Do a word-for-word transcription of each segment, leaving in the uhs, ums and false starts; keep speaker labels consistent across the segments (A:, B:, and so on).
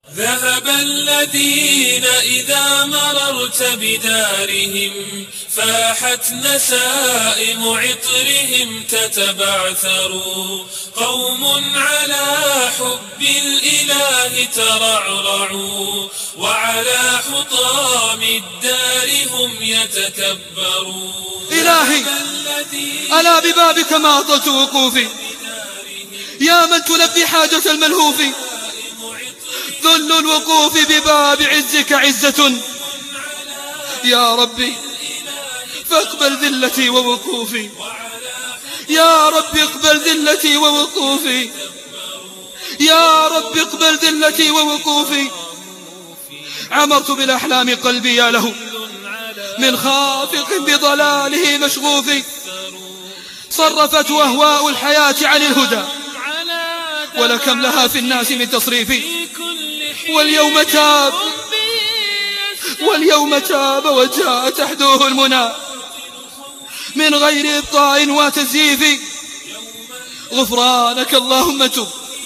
A: ذهب الذين إذا مررت بدارهم فاحت نسائم عطرهم تتبعثر، قوم على حب الإله ترعرعوا وعلى حطام الدار هم يتكبرون.
B: إلهي ألا ببابك ما أطلت وقوفي، يا من تلبي حاجة الملهوف، ذل الوقوف بباب عزك عزة، يا ربي فاقبل ذلتي ووقوفي، يا ربي اقبل ذلتي ووقوفي، يا ربي اقبل ذلتي ووقوفي. عمرت بالأحلام قلبي يا له من خافق بضلاله مشغوف، صرفت أهواء الحياة عن الهدى ولكم لها في الناس من تصريف. واليوم تاب واليوم تاب وجاء تحدوه المنى من غير إبطاء وتزييف. غفرانك اللهم تب،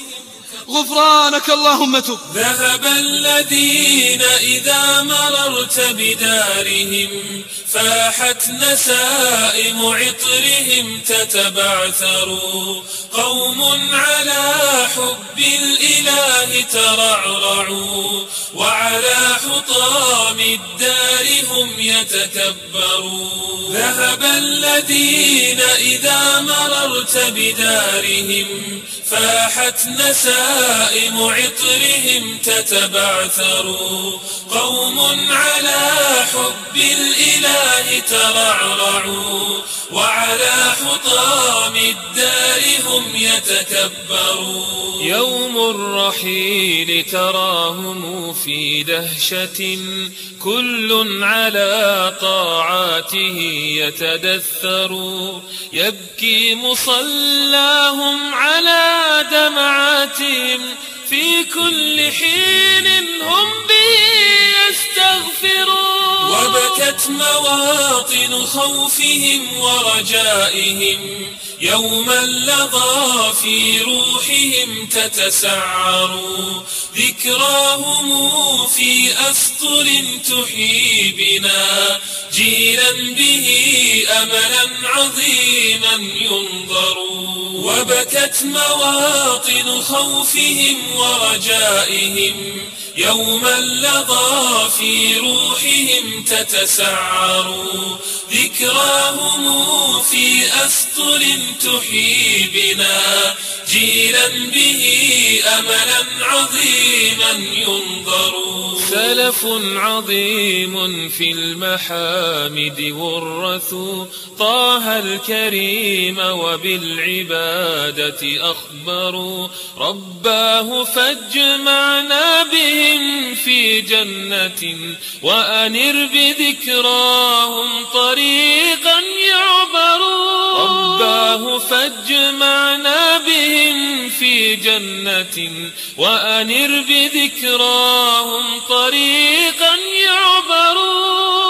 B: غفرانك اللهم تب.
A: ذهب الذين إذا مررت بدارهم فاحت نسائم عطرهم تتبعثر، قوم على حب الإله ترعرعوا وعلى حطام الدار هم يتكبرون. ذهب الذين إذا مررت بدارهم فاحت نسائم عطرهم تتبعثر، قوم على حب الإله ترعرعوا وعلى حطام الدار هم يتكبرون. يوم الرحيل تراهم في دهشة، كل على طاعاته يتدثر، يبكي مصلاهم على دمعاتهم في كل حين هم به يستغفرون. وبكت مواطن خوفهم ورجائهم يوما لظى في روحهم تتسعر، ذكراهم في أسطر تحيي بنا جيلا به أملا عظيما ينظر. وبكت مواطن خوفهم ورجائهم يوما لظى في روحهم تتسعر، ذكراهم في أسطر تحيي بنا جيلا به أملا عظيما ينظر. سلف عظيم في المحامد ورثوا طه الكريم وبالعبادة أخبروا، رباه فاجمعنا بهم في جنة وأنر بذكراهم طريقا يعبرون. رباه فاجمعنا بهم في جنة وأنر بذكراهم طريقا يعبرون.